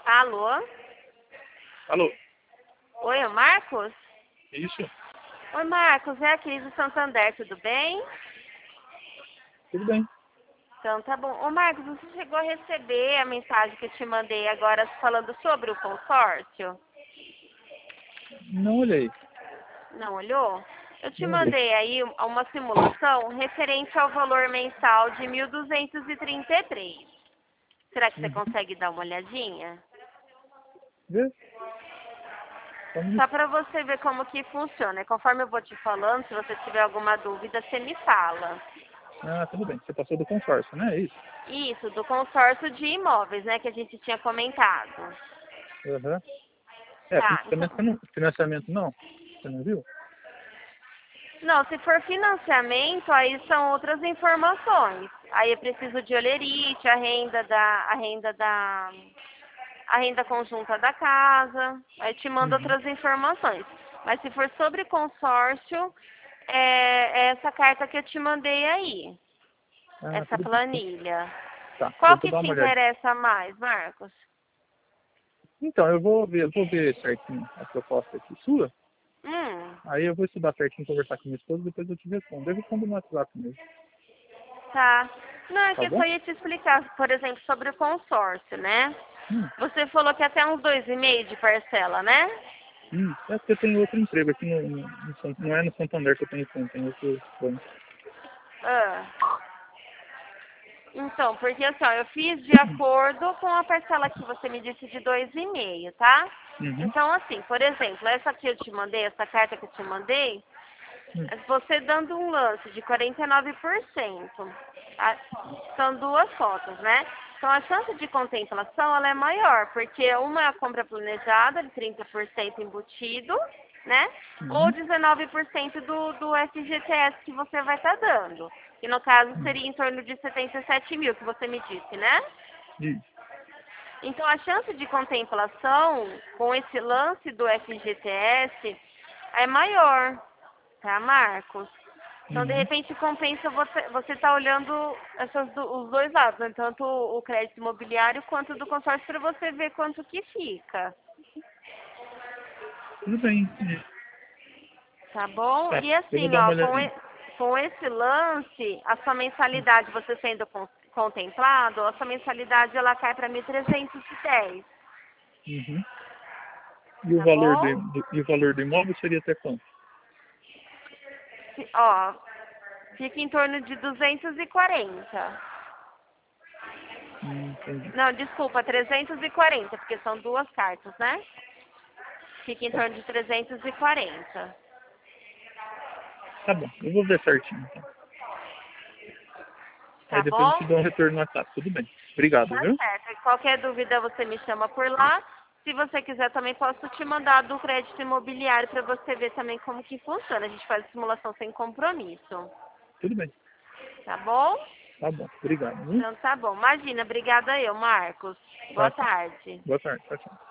Alô? Alô? Oi, é o Marcos? Isso? Oi, Marcos, é a Cris do Santander, tudo bem? Tudo bem. Então tá bom. Ô, Marcos, você chegou a receber a mensagem que eu te mandei agora falando sobre o consórcio? Não olhei. Não olhou? Eu te Não olhei. mandei aí uma simulação referente ao valor mensal de 1.233. Será que você Uhum. consegue dar uma olhadinha? Vê? Só um Só minuto. para você ver como que funciona. E conforme eu vou te falando, se você tiver alguma dúvida, você me fala. Ah, tudo bem. Você passou do consórcio, né? É isso? Isso, do consórcio de imóveis, né, que a gente tinha comentado. Aham. É, Tá, financiamento, então... financiamento não. Você não viu? Não, se for financiamento, aí são outras informações. Aí eu preciso de olerite, a renda conjunta da casa. Aí te mando Uhum. outras informações. Mas se for sobre consórcio, é essa carta que eu te mandei aí. Ah, Essa tudo bem. planilha. Tá, eu Qual vou que dar te uma olhada. interessa mais, Marcos? Então, eu vou ver certinho a proposta aqui sua. Hum. Aí eu vou estudar certinho, conversar com minha esposa, depois eu te respondo. Eu respondo no WhatsApp mesmo. Tá. Não, é Tá que eu bom? só ia te explicar, por exemplo, sobre o consórcio, né? Hum. Você falou que até uns 2,5 de parcela, né? É porque eu tenho outro emprego aqui não é no Santander que eu tenho conta, tem outro banco. Ah. Então, porque assim, ó, eu fiz de acordo com a parcela que você me disse de 2,5, tá? Uhum. Então, assim, por exemplo, essa que eu te mandei, essa carta que eu te mandei, Hum. você dando um lance de 49%, tá? São duas fotos, né? Então a chance de contemplação ela é maior, porque uma é a compra planejada de 30% embutido, né? Ou Uhum. 19% do FGTS que você vai estar dando. Que no caso Uhum. seria em torno de 77 mil, que você me disse, né? Isso. Então a chance de contemplação com esse lance do FGTS é maior, tá, Marcos? Então, de Uhum. repente, compensa você tá olhando os dois lados, né? Tanto o crédito imobiliário quanto do consórcio, para você ver quanto que fica, Tudo bem. tá bom? Tá, E eu vou assim, dar uma ó, olhadinha. com esse lance, a sua mensalidade, você sendo contemplado, a sua mensalidade ela cai para 1.310, Uhum. tá bom? E o valor do imóvel seria até quanto? Ó, fica em torno de 240. Entendi. Não, desculpa, 340, porque são duas cartas, né? Fica em Tá. torno de 340. Tá bom, eu vou ver certinho. Então. Aí Tá depois eu bom? te dou um retorno no WhatsApp. Tudo bem. Obrigado, Tá viu? certo. E qualquer dúvida você me chama por lá. Se você quiser também posso te mandar do crédito imobiliário para você ver também como que funciona. A gente faz simulação sem compromisso. Tudo bem. Tá bom? Tá bom. Obrigado, viu? Então tá bom. Imagina, obrigada eu, Marcos. Boa Tá, tchau. tarde. Boa tarde. Tchau, tchau.